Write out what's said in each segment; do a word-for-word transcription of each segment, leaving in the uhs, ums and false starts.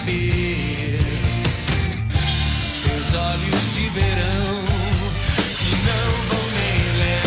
caber. Seus olhos de verão que não vão nem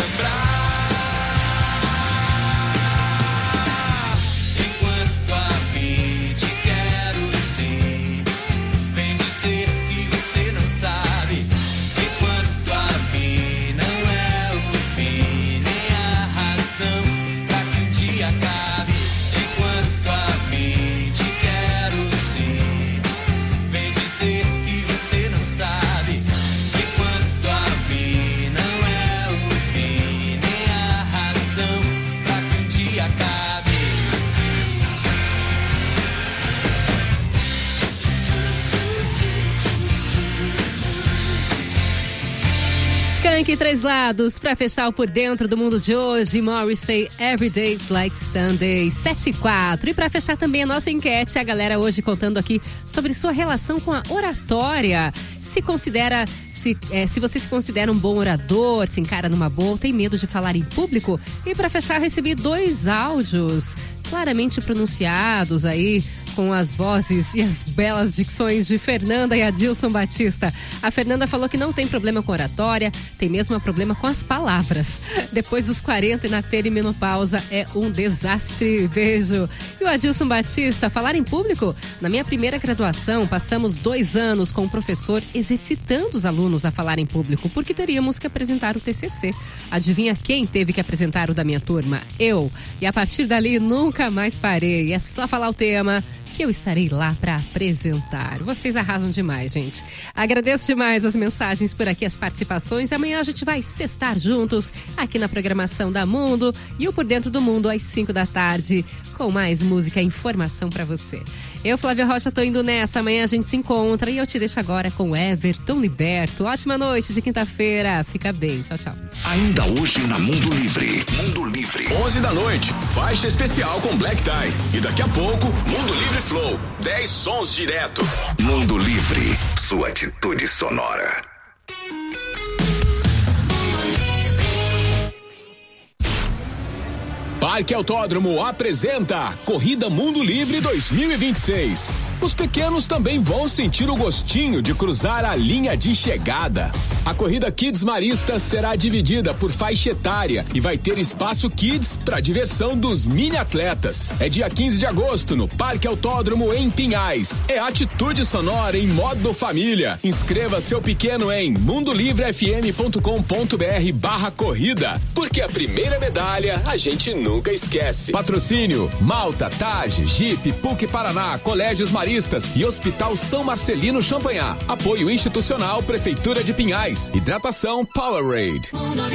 lembrar. Enquanto a mim te quero sim, vem dizer que você não sabe. Enquanto a mim não é o fim, nem a razão pra que um dia acabe. Enquanto a mim te quero sim, vem dizer que você não sabe. Enquanto a mim não é o fim, nem a razão pra que um dia acabe. Skank Três Lados, pra fechar o Por Dentro do Mundo de hoje. Morrissey, Every Day's Like Sunday, sete e quatro. E pra fechar também a nossa enquete, a galera hoje contando aqui sobre sua relação com a oratória. Se considera, se, é, se você se considera um bom orador, se encara numa boa, tem medo de falar em público. E pra fechar, recebi dois áudios claramente pronunciados aí, com as vozes e as belas dicções de Fernanda e Adilson Batista. A Fernanda falou que não tem problema com oratória, tem mesmo um problema com as palavras. Depois dos quarenta e na perimenopausa é um desastre. Beijo. E o Adilson Batista, falar em público? Na minha primeira graduação, passamos dois anos com o professor exercitando os alunos a falar em público, porque teríamos que apresentar o T C C. Adivinha quem teve que apresentar o da minha turma? Eu. E a partir dali nunca mais parei. É só falar o tema que eu estarei lá para apresentar. Vocês arrasam demais, gente. Agradeço demais as mensagens por aqui, as participações. Amanhã a gente vai sextar juntos aqui na programação da Mundo e o Por Dentro do Mundo às cinco da tarde com mais música e informação para você. Eu, Flávia Rocha, tô indo nessa. Amanhã a gente se encontra e eu te deixo agora com Everton Liberto. Ótima noite de quinta-feira. Fica bem. Tchau, tchau. Ainda hoje na Mundo Livre. Mundo Livre. onze da noite. Faixa especial com Black Tie. E daqui a pouco, Mundo Livre Flow. dez sons direto. Mundo Livre. Sua atitude sonora. Parque Autódromo apresenta Corrida Mundo Livre dois mil e vinte e seis. Os pequenos também vão sentir o gostinho de cruzar a linha de chegada. A corrida Kids Marista será dividida por faixa etária e vai ter espaço Kids para diversão dos mini atletas. É dia quinze de agosto no Parque Autódromo em Pinhais. É atitude sonora em modo família. Inscreva seu pequeno em mundolivrefm.com.br barra corrida, porque a primeira medalha a gente nunca esquece. Patrocínio Malta, Tage, Jeep, P U C Paraná, Colégios Maristas e Hospital São Marcelino Champanhar. Apoio institucional Prefeitura de Pinhais. Hidratação Powerade.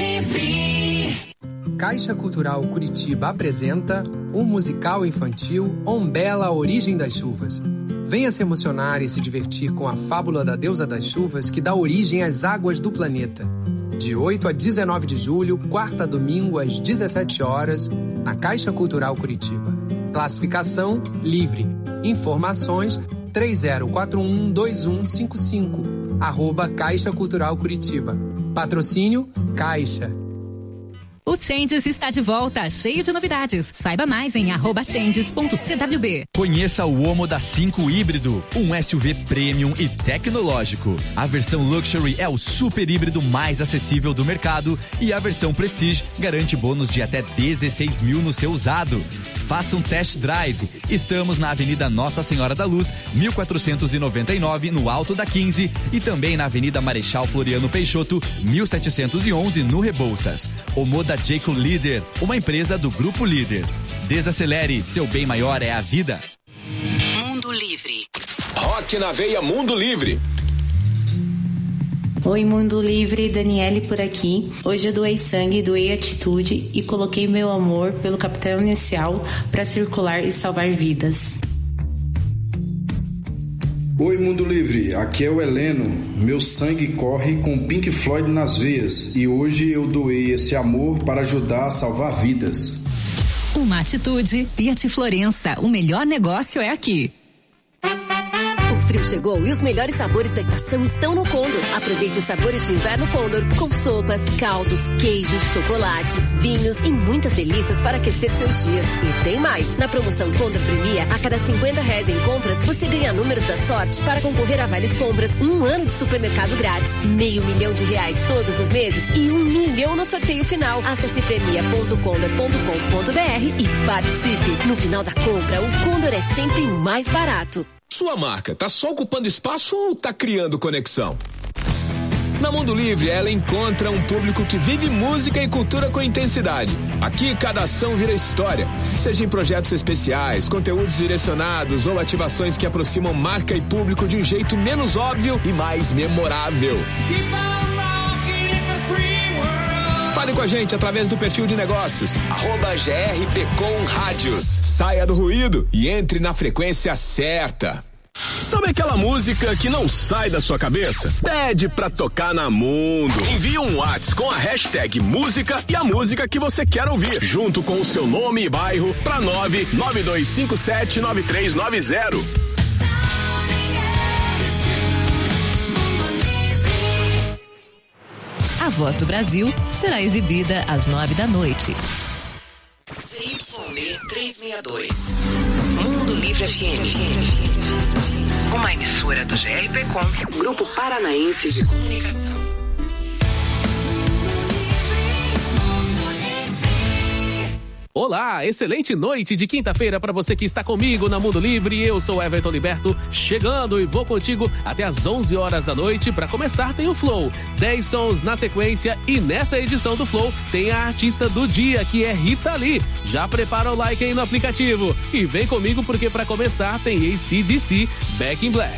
Caixa Cultural Curitiba apresenta o musical infantil Ombela, a Origem das Chuvas. Venha se emocionar e se divertir com a fábula da deusa das chuvas que dá origem às águas do planeta. De oito a dezenove de julho, quarta a domingo, às dezessete horas, na Caixa Cultural Curitiba. Classificação livre. Informações três zero quatro um dois um cinco cinco, arroba Caixa Cultural Curitiba. Patrocínio Caixa. O Changes está de volta, cheio de novidades. Saiba mais em arroba changes ponto c w b. Conheça o Omo da cinco híbrido, um S U V premium e tecnológico. A versão Luxury é o super híbrido mais acessível do mercado e a versão Prestige garante bônus de até dezesseis mil no seu usado. Faça um test drive. Estamos na Avenida Nossa Senhora da Luz, mil quatrocentos e noventa e nove, no Alto da quinze, e também na Avenida Marechal Floriano Peixoto, mil setecentos e onze, no Rebouças. Omo da Jayco Líder, uma empresa do Grupo Líder. Desacelere, seu bem maior é a vida. Mundo Livre. Rock na veia Mundo Livre. Oi, Mundo Livre, Daniele por aqui. Hoje eu doei sangue, doei atitude e coloquei meu amor pelo Capitão Inicial para circular e salvar vidas. Oi, Mundo Livre, aqui é o Heleno. Meu sangue corre com Pink Floyd nas veias e hoje eu doei esse amor para ajudar a salvar vidas. Uma atitude, Fiat Florença, o melhor negócio é aqui. frio chegou e os melhores sabores da estação estão no Condor. Aproveite os sabores de inverno Condor com sopas, caldos, queijos, chocolates, vinhos e muitas delícias para aquecer seus dias. E tem mais! Na promoção Condor Premia, a cada cinquenta reais em compras, você ganha números da sorte para concorrer a vales compras, um ano de supermercado grátis, meio milhão de reais todos os meses e um milhão no sorteio final. Acesse premia ponto condor ponto com ponto br e participe. No final da compra, o Condor é sempre mais barato. Sua marca tá só ocupando espaço ou tá criando conexão? Na Mundo Livre, ela encontra um público que vive música e cultura com intensidade. Aqui, cada ação vira história. Seja em projetos especiais, conteúdos direcionados ou ativações que aproximam marca e público de um jeito menos óbvio e mais memorável. Fale com a gente através do perfil de negócios, arroba G R P com Rádios. Saia do ruído e entre na frequência certa. Sabe aquela música que não sai da sua cabeça? Pede pra tocar na Mundo. Envie um WhatsApp com a hashtag música e a música que você quer ouvir, junto com o seu nome e bairro, pra nove nove dois cinco sete nove três nove zero. A Voz do Brasil será exibida às nove da noite. C Y B trezentos e sessenta e dois. Mundo Livre F M. Uma emissora do G R P Com, Grupo Paranaense de Comunicação. Olá, excelente noite de quinta-feira para você que está comigo na Mundo Livre. Eu sou Everton Liberto, chegando e vou contigo até às onze horas da noite. Para começar tem o Flow, dez sons na sequência e nessa edição do Flow tem a artista do dia, que é Rita Lee. Já prepara o like aí no aplicativo e vem comigo porque para começar tem A C D C, Back in Black.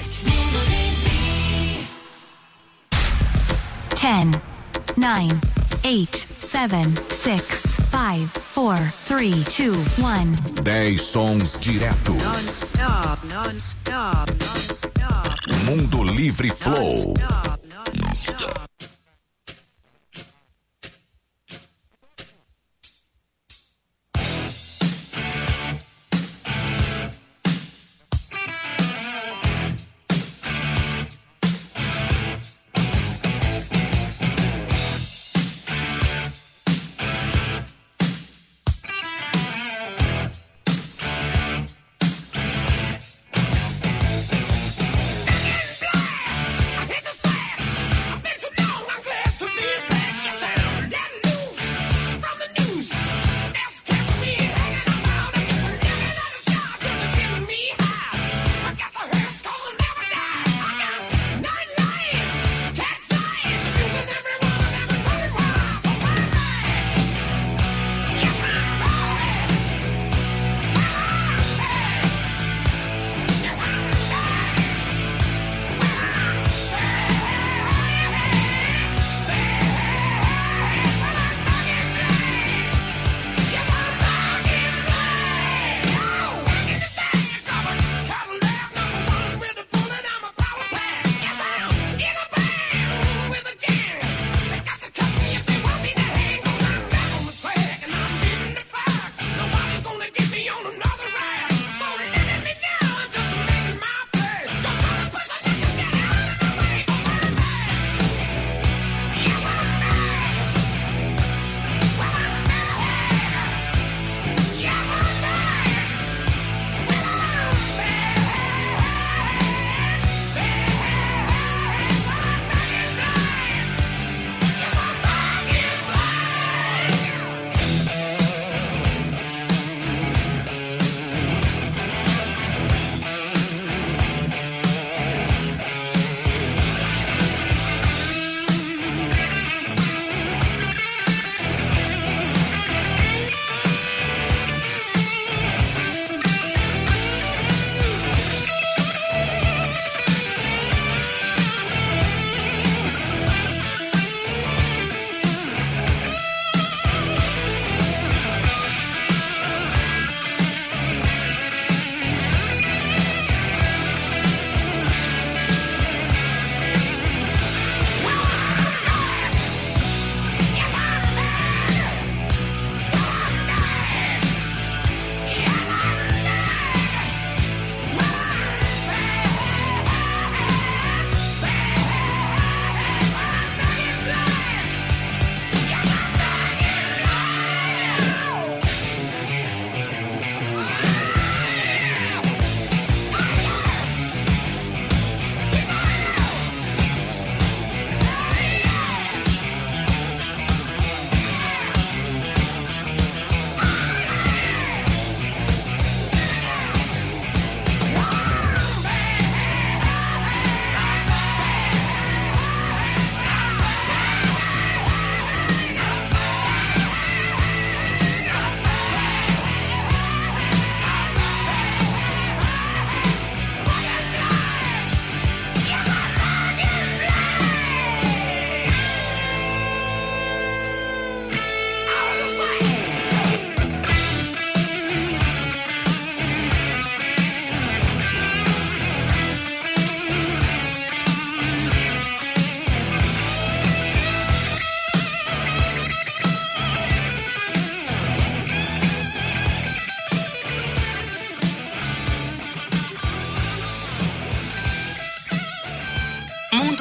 ten, nine, eight, seven, six, five, four, three, two, one. dez sons direto. Non-stop, non-stop, non-stop. Mundo Livre Flow. Non-stop, non-stop. I hit the sand. I've been to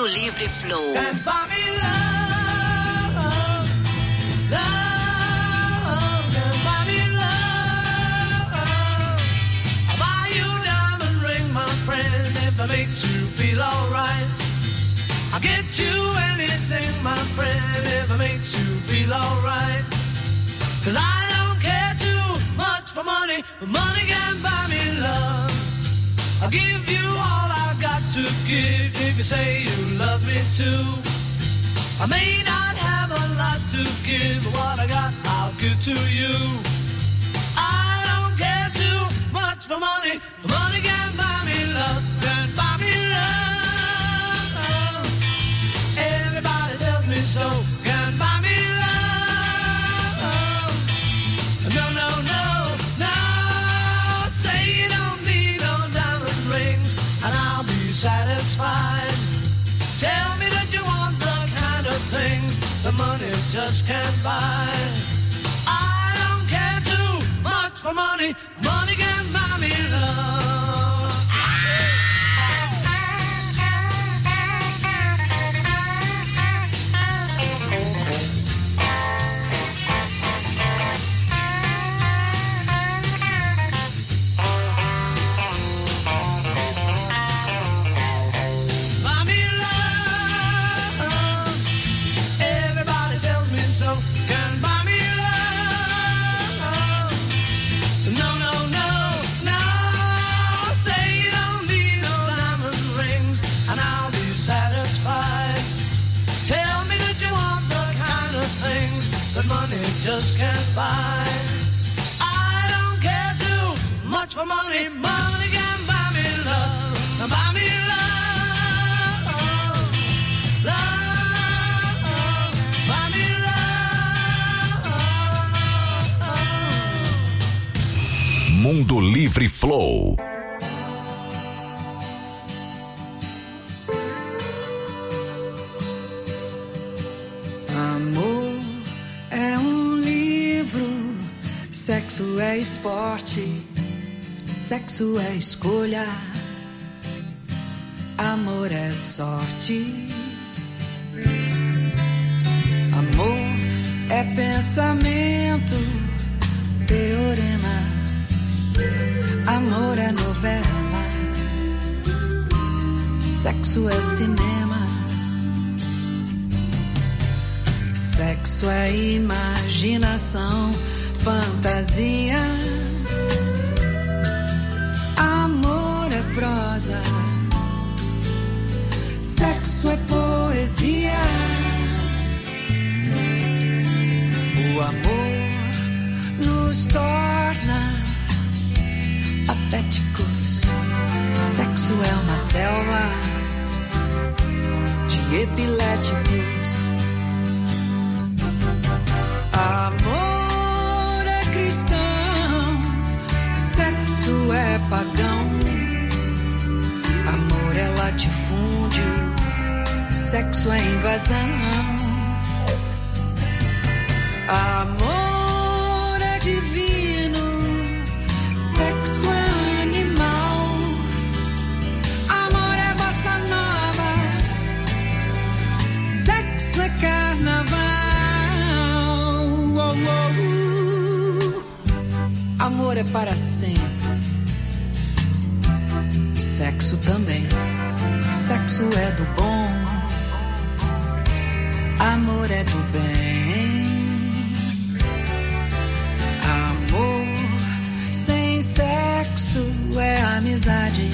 Mundo Livre Flow. Can't buy me love, love, can't buy me love. I'll buy you a diamond ring, my friend, if that makes you feel alright. I'll get you anything, my friend, if it makes you feel alright. Cause I don't care too much for money, but money can buy me love. I'll give you all I've got to give if you say you love me too. I may not have a lot to give, but what I got I'll give to you. I don't care too much for money, but money can buy me love, can buy me love. Everybody tells me so, can buy me love. No, no, no, no, say you don't need no diamond rings and I'll be satisfied. Tell me that you want the kind of things the money just can't buy. I don't care too much for money, money can buy me love. Buy me love. Everybody tells me so. Can buy me love. No, no, no, no. Say you don't need no diamond rings and I'll be satisfied. Tell me that you want the kind of things that money just can't buy. I don't care too much for money. Money can buy me love. Buy me love. Love. Buy me love. Mundo Livre Flow. Amor é um livro, sexo é esporte, sexo é escolha, amor é sorte. Amor é pensamento, teorema, amor é novela, sexo é cinema. Sexo é imaginação, fantasia. Amor é prosa. Sexo é poesia. O amor nos torna patéticos. Sexo é uma selva de epiléticos. Amor é cristão, sexo é pagão. Amor é latifúndio, sexo é invasão. Amor é divino, sexo é animal. Amor é bossa nova, sexo é carnaval. Oh, oh, uh. Amor é para sempre, sexo também. Sexo é do bom, amor é do bem. Amor sem sexo é amizade.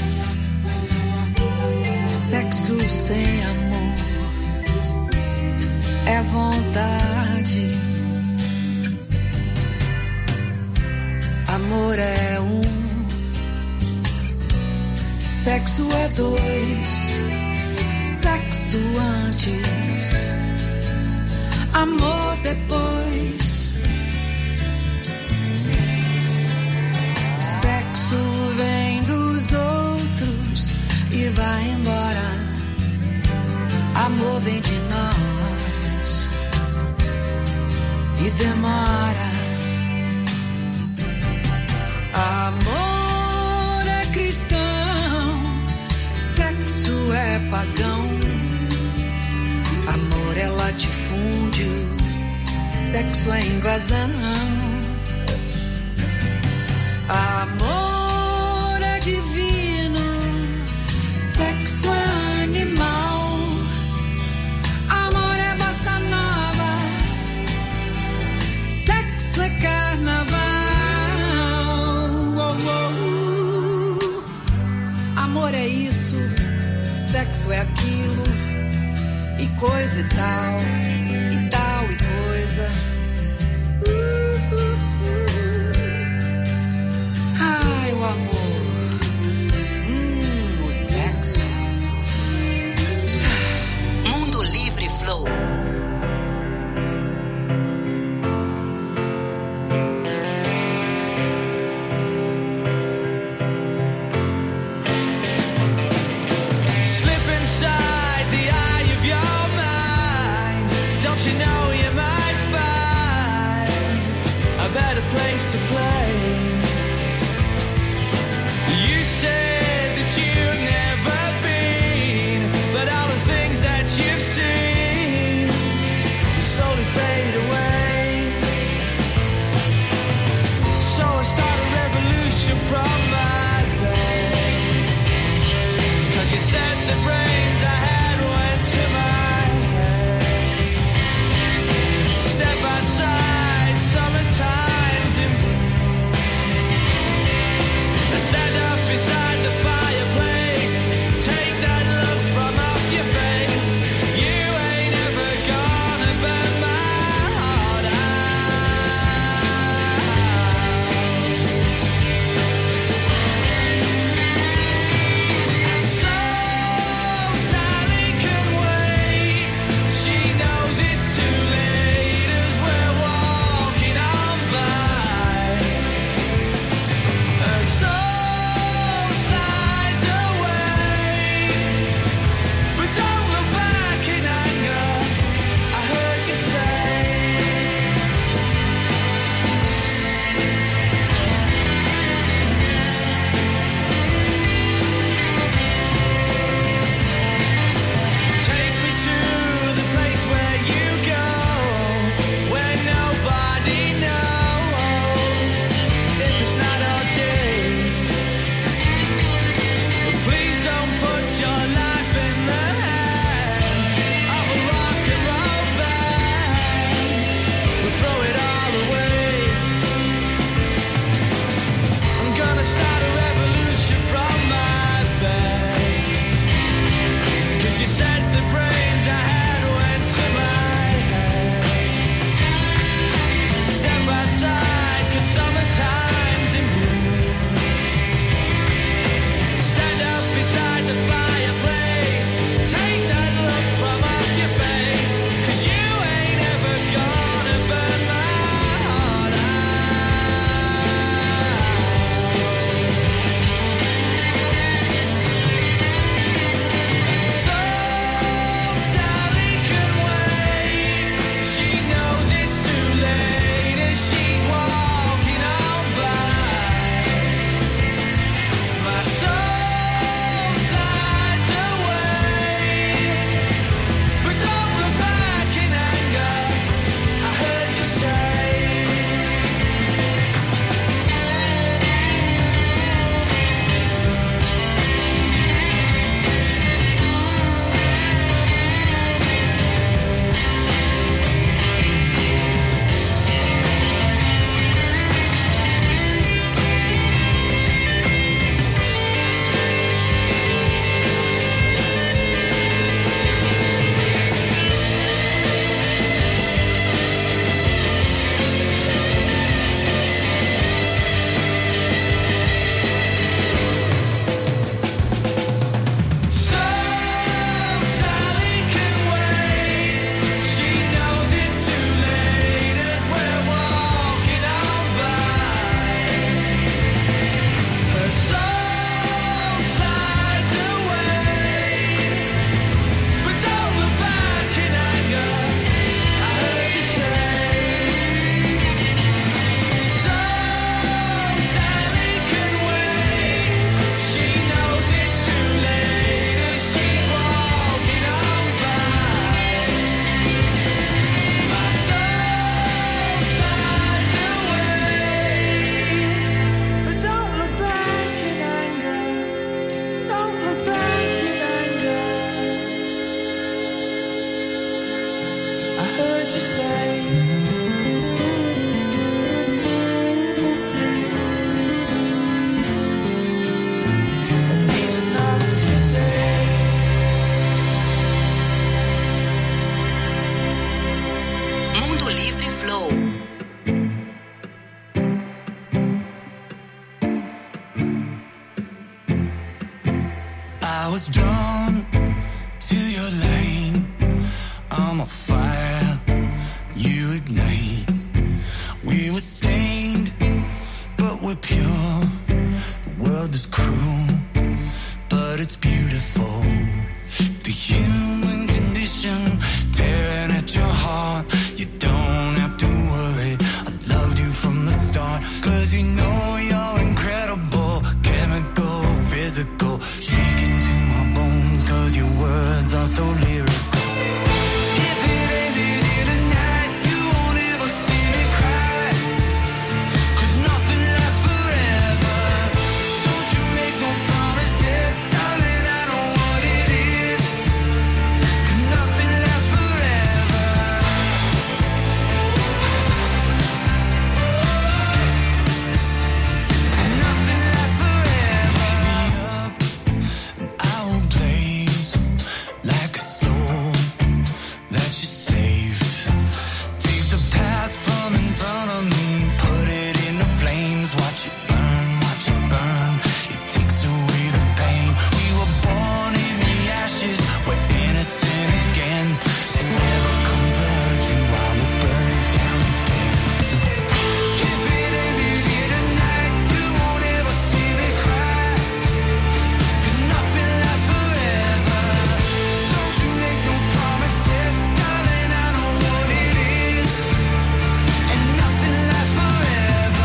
Sexo sem amor é vontade. Amor é um, sexo é dois, sexo antes, amor depois. Sexo vem dos outros e vai embora. Amor vem de nós e demora. Amor é cristão, sexo é pagão. sexo é invasão. Amor é divino, sexo é animal. Amor é bossa nova, sexo é carnaval. Oh, oh, oh. Amor é isso, sexo é aquilo, e coisa e tal, e tal e coisa. Uh, uh, uh. Ai, o amor, hum, o sexo. Mundo Livre Flow. Slip inside the eye of your mind. Don't you know you might find to say. At least not today. Mundo Livre Flow. I was drawn to your lane. I'm a fire, you ignite. We were stained, but we're pure. The world is cruel, but it's beautiful. The human condition tearing at your heart. You don't have to worry, I loved you from the start. Cause you know you're incredible, chemical, physical, shaking to my bones. Cause your words are so lyrical. If it ended here tonight, you won't ever see me cry. Cause nothing lasts forever. Don't you make no promises, darling, I know what it is. Cause nothing lasts forever. And nothing lasts forever. Wake me up and I will blaze like a soul that you saved. Take the past from in front of me, put it in the flames. Watch it burn, watch it burn. It takes away the pain. We were born in the ashes, we're innocent again. They never come to hurt you, I will burn it down again. If it ended here tonight, you won't ever see me cry. Cause nothing lasts forever. Don't you make no promises, darling, I know what it is. And nothing lasts forever.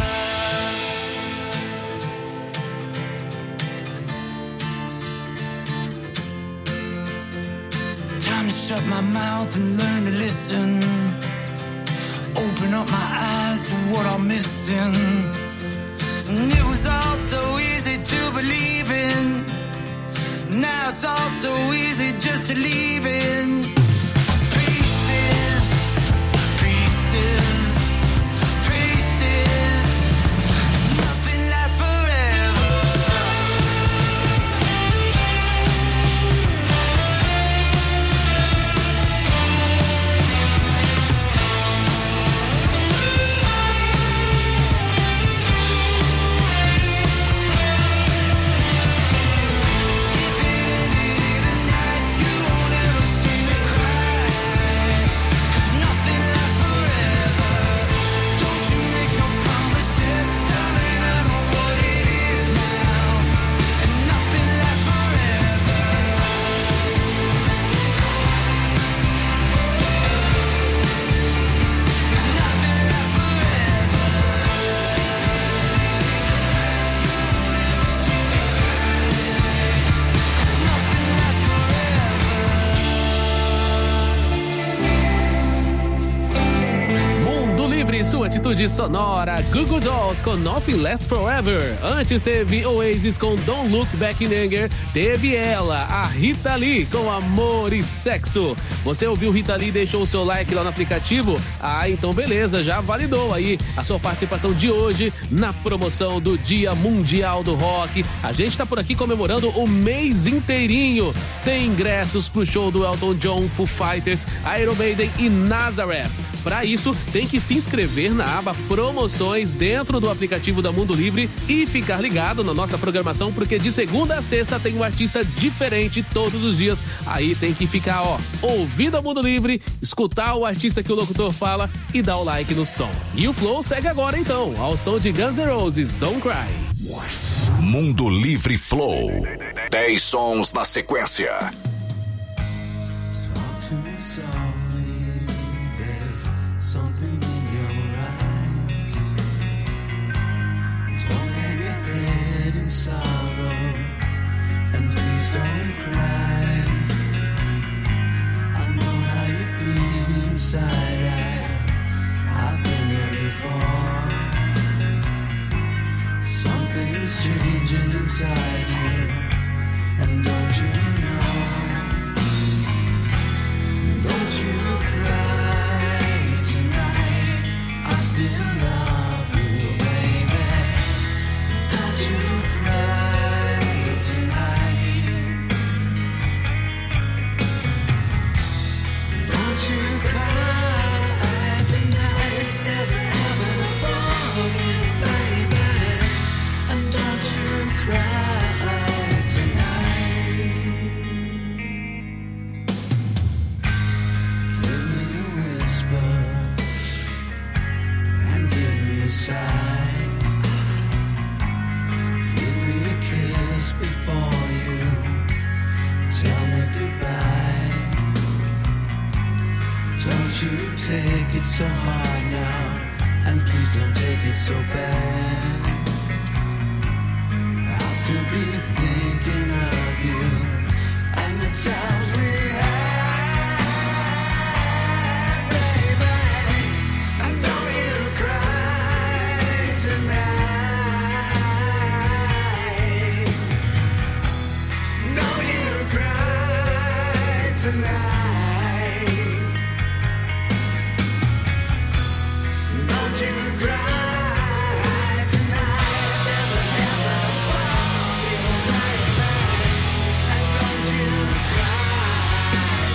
Time to shut my mouth and learn to listen. Open up my eyes to what I'm missing. And it was all so easy to believe in. Now it's all so easy just to leave in pieces, pieces, pieces. Nothing lasts forever. Sua atitude sonora, Google Dolls com Nothing Lasts Forever. Antes teve Oasis com Don't Look Back in Anger. Teve ela, a Rita Lee com Amor e Sexo. Você ouviu Rita Lee e deixou o seu like lá no aplicativo? Ah, então beleza, já validou aí a sua participação de hoje na promoção do Dia Mundial do Rock. A gente tá por aqui comemorando o mês inteirinho. Tem ingressos pro show do Elton John, Foo Fighters, Iron Maiden e Nazareth. Para isso, tem que se inscrever na aba Promoções dentro do aplicativo da Mundo Livre e ficar ligado na nossa programação, porque de segunda a sexta tem um artista diferente todos os dias. Aí tem que ficar, ó, ouvindo a Mundo Livre, escutar o artista que o locutor fala e dar o like no som. E o Flow segue agora então, ao som de Guns N' Roses, Don't Cry. Mundo Livre Flow. dez sons na sequência. Inside you, and don't you know? to take it so hard now, and please don't take it so bad. I'll still be thinking of you and the times we had, baby. And don't you cry tonight. Don't you cry tonight. Don't you cry tonight. There's a heaven above you, baby. And don't you cry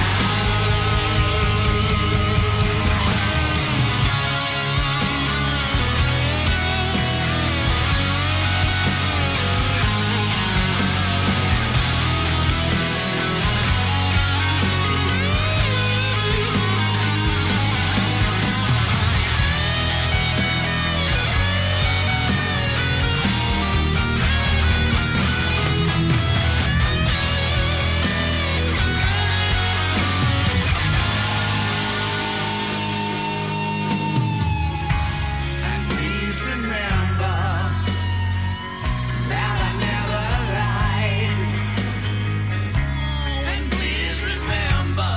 And please remember that I never lied. And please remember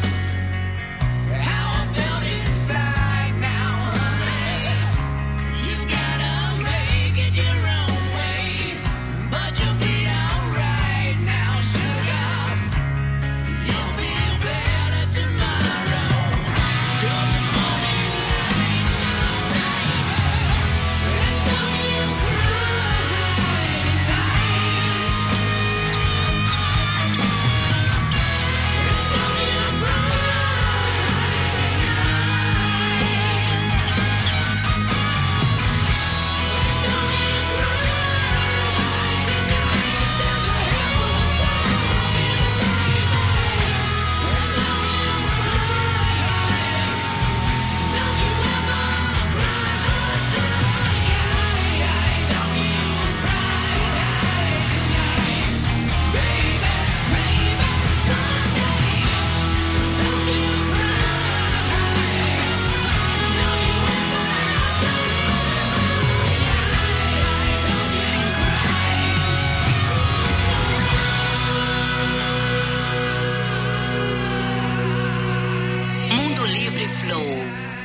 how I felt inside now, honey. You gotta make it your own way, but you'll be alright now, sugar. You'll feel better tomorrow. Come the morning light now, baby. And don't you cry tonight. Don't you Mundo Livre Flow.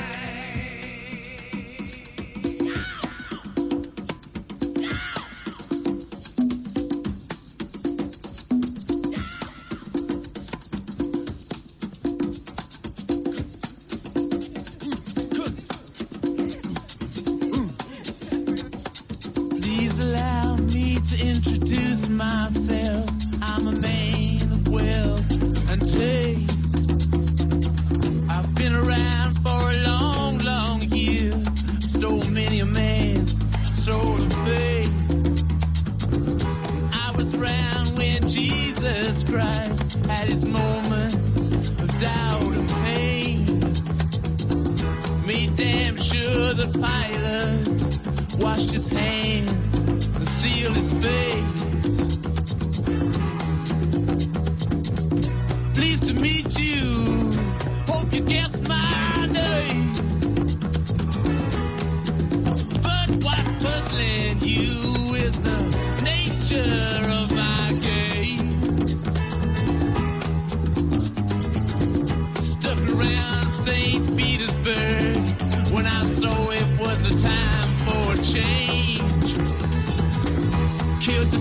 Please allow me to introduce myself. I'm a man of wealth and taste. I've been around for a long, long year. Stole many a man's soul of faith. I was around when Jesus Christ had his moment of doubt and pain. Made damn sure the pilot washed his hands and sealed his face. Pleased to meet you. Hope you guessed my name. But what's puzzling you is the nature of my game. Stuck around Saint Petersburg when I saw it was a time for a change. Killed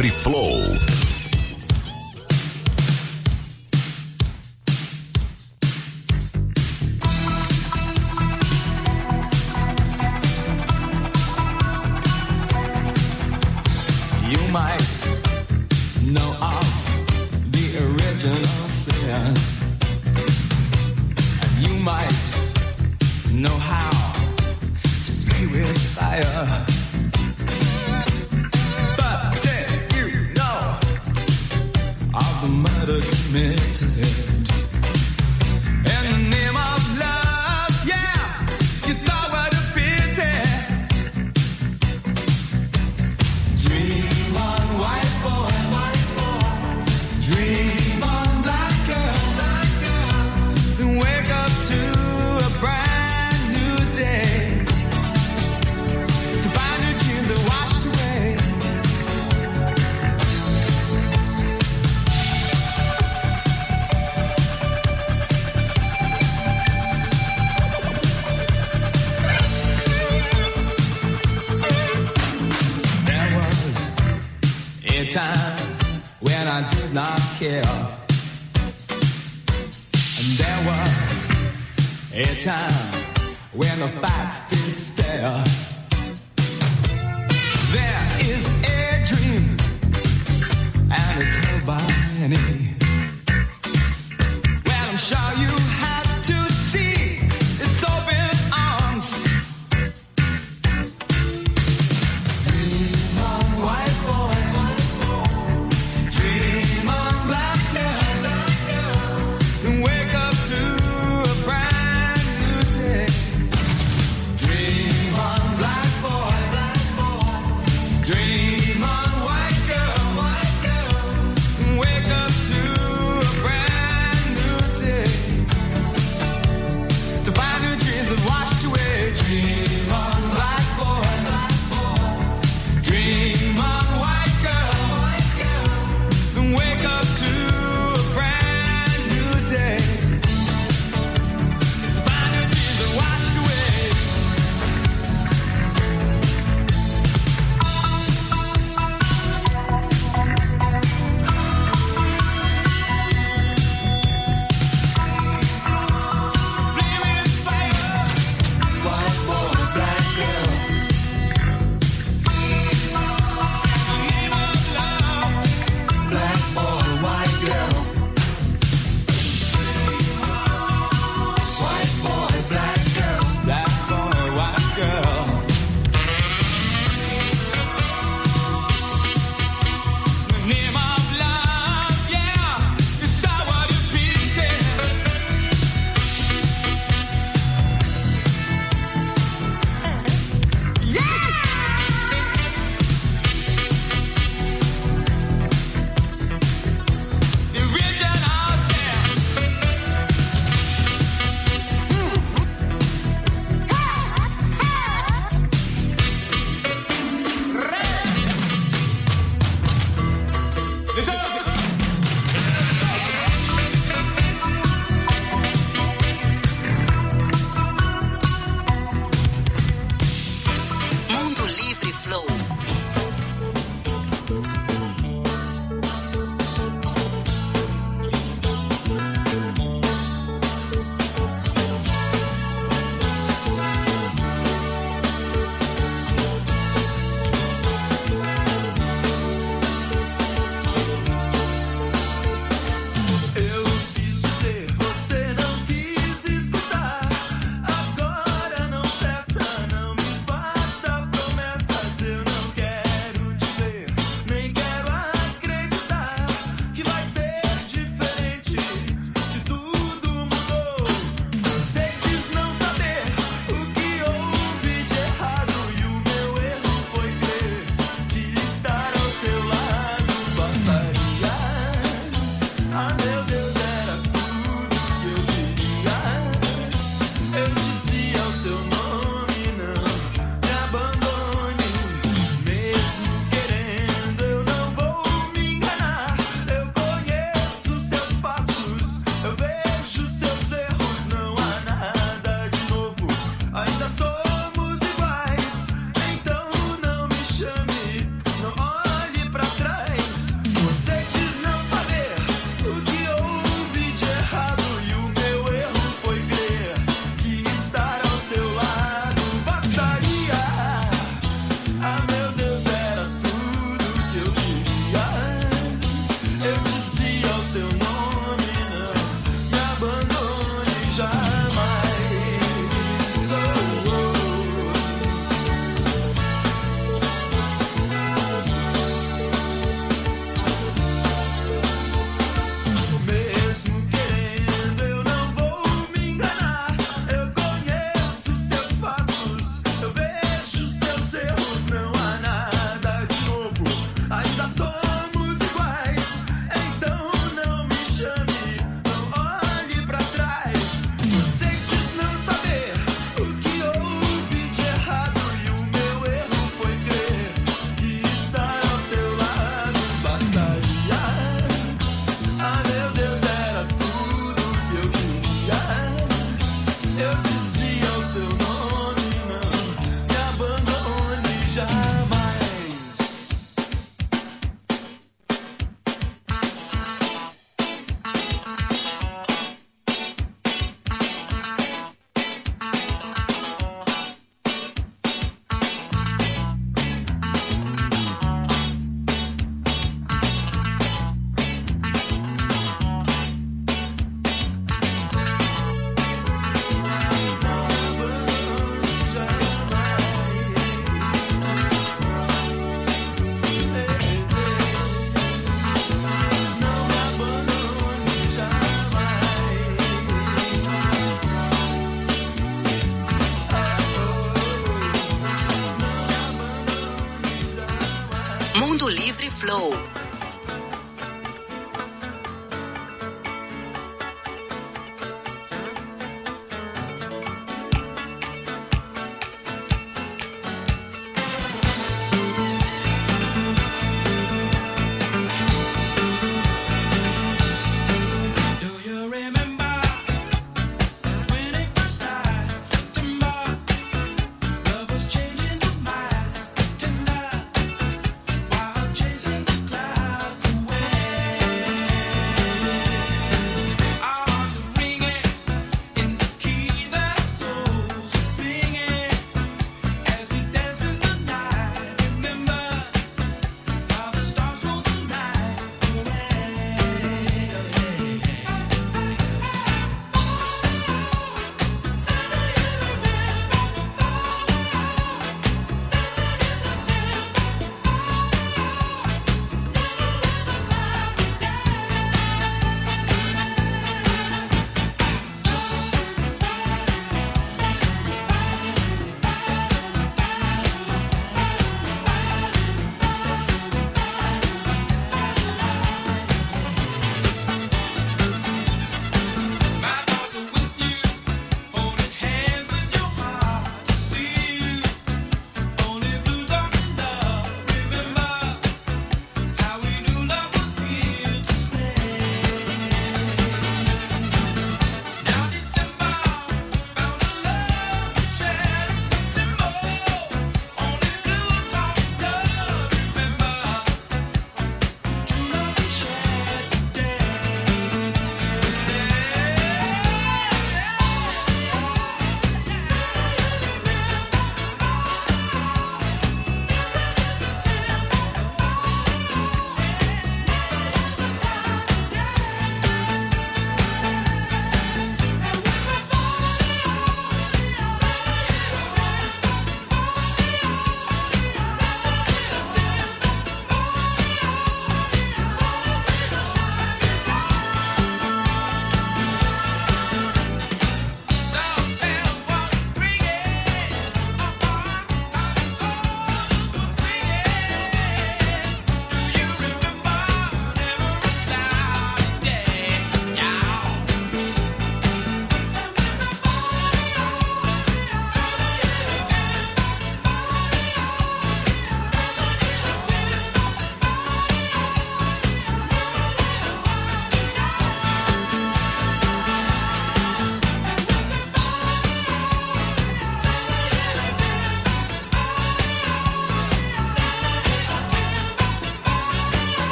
Livre Flow. You might know of the original sin. And you might know how to play with fire. But did you know of the murder committed in the name of love? Yeah, you thought what a pity. Dream on, white boy, white boy. Dream on, black girl, black girl. And wake up to a brand new day. To find your dreams are washed away. There was a time when I did not care. And there was a time when the facts did stare. There is a dream, and it's held by many. Well, I'm sure you have to see its open arms. Dream on, white boy, white boy. Dream on, black girl, black girl. And wake up to a brand new day. Dream on, black boy, black boy. Dream on, white girl, white girl. And wake up to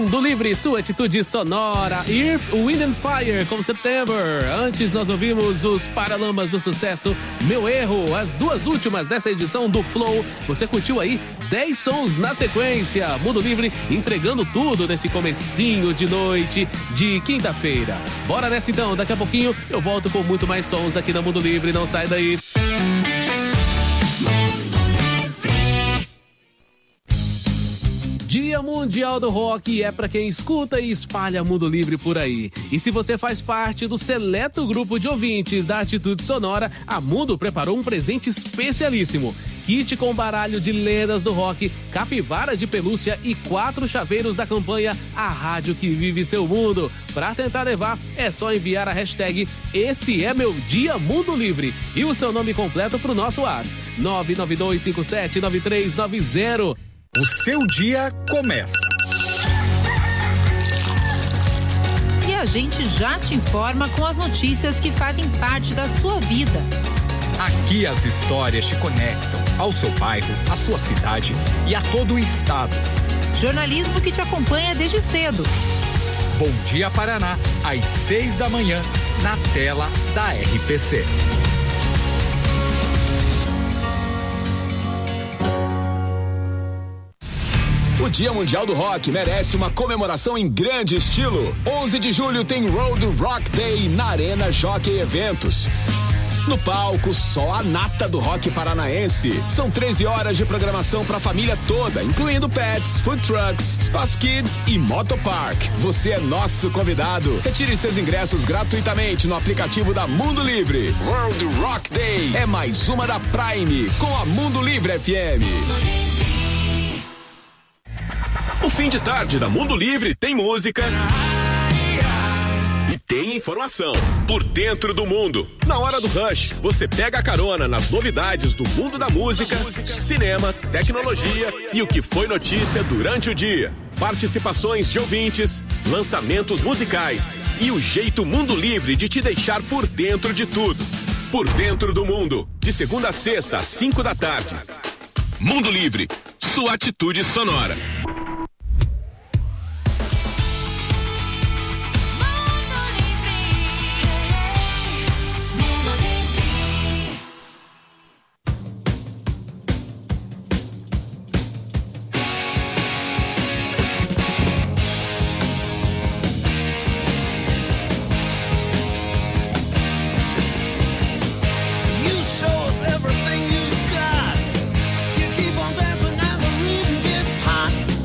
Mundo Livre, sua atitude sonora. Earth, Wind and Fire com September. Antes nós ouvimos os Paralamas do Sucesso, Meu Erro, as duas últimas dessa edição do Flow. Você curtiu aí dez sons na sequência. Mundo Livre entregando tudo nesse comecinho de noite de quinta-feira. Bora nessa então, daqui a pouquinho eu volto com muito mais sons aqui na Mundo Livre, não sai daí. Dia Mundial do Rock é para quem escuta e espalha Mundo Livre por aí. E se você faz parte do seleto grupo de ouvintes da Atitude Sonora, a Mundo preparou um presente especialíssimo. Kit com baralho de lendas do rock, capivara de pelúcia e quatro chaveiros da campanha A Rádio que Vive Seu Mundo. Para tentar levar, é só enviar a hashtag Esse é Meu Dia Mundo Livre e o seu nome completo pro nosso WhatsApp nove nove dois cinco sete nove três nove zero. O seu dia começa. E a gente já te informa com as notícias que fazem parte da sua vida. Aqui as histórias te conectam ao seu bairro, à sua cidade e a todo o estado. Jornalismo que te acompanha desde cedo. Bom Dia Paraná, às seis da manhã, na tela da R P C. O Dia Mundial do Rock merece uma comemoração em grande estilo. onze de julho tem Road Rock Day na Arena Jockey Eventos. No palco, só a nata do rock paranaense. São treze horas de programação para a família toda, incluindo pets, food trucks, espaço kids e motopark. Você é nosso convidado. Retire seus ingressos gratuitamente no aplicativo da Mundo Livre. World Rock Day é mais uma da Prime com a Mundo Livre F M. O fim de tarde da Mundo Livre tem música e tem informação. Por dentro do mundo. Na hora do rush, você pega a carona nas novidades do mundo da música, cinema, tecnologia e o que foi notícia durante o dia. Participações de ouvintes, lançamentos musicais e o jeito Mundo Livre de te deixar por dentro de tudo. Por dentro do mundo. De segunda a sexta, às cinco da tarde. Mundo Livre. Sua atitude sonora. Everything you've got, you keep on dancing and the room gets hot.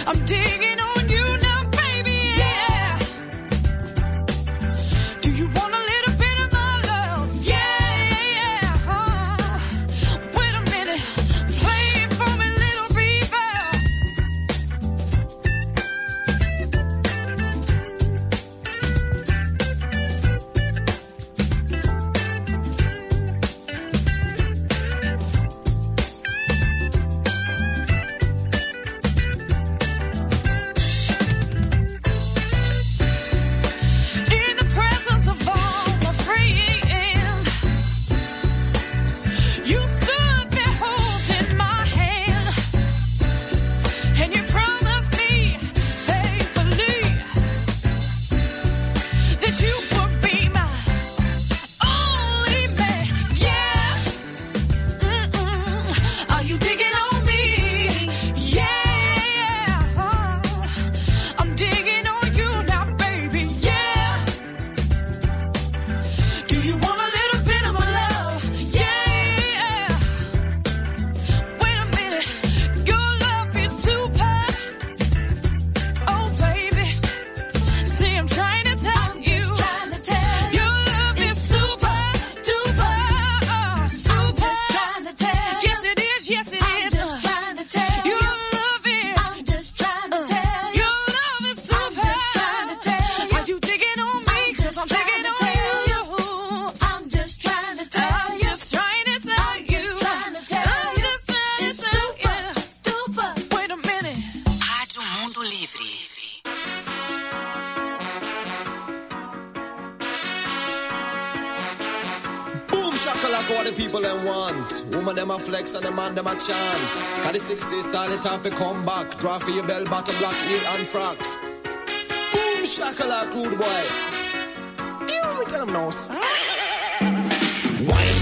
I'm digging on you now, baby, yeah. Do you want a little bit of my love? Yeah, yeah, yeah. Uh, wait a minute, play it for me, little beaver. In the presence of all my friends, you stood there holding my hand, and you promised me faithfully that you would be my only man. Yeah. Mm-mm. Are you digging on me? Yeah. Uh, I'm digging on you now, baby. Yeah. Do you want a little bit of my love? Yeah. Wait a minute, your love is super. Oh, baby. See, I'm trying to tell you. Your love is super, duper, uh, super. Yes, it is. Yes, it is. Your love is. uh, Your love is super. Are you digging on me? 'Cause I'm digging on you. I'm just trying to tell you. I'm just trying to tell you. I'm just trying to tell you. Wait a minute. Rádio Mundo Livre. Boom shakalaka, what the people them want. Woman them a flex and the man them a chant. Cause the sixties started time to come back. Draw for your bell bottom, black heel and frock. Boom shakalaka, rude boy. You tell them no, sir. Wine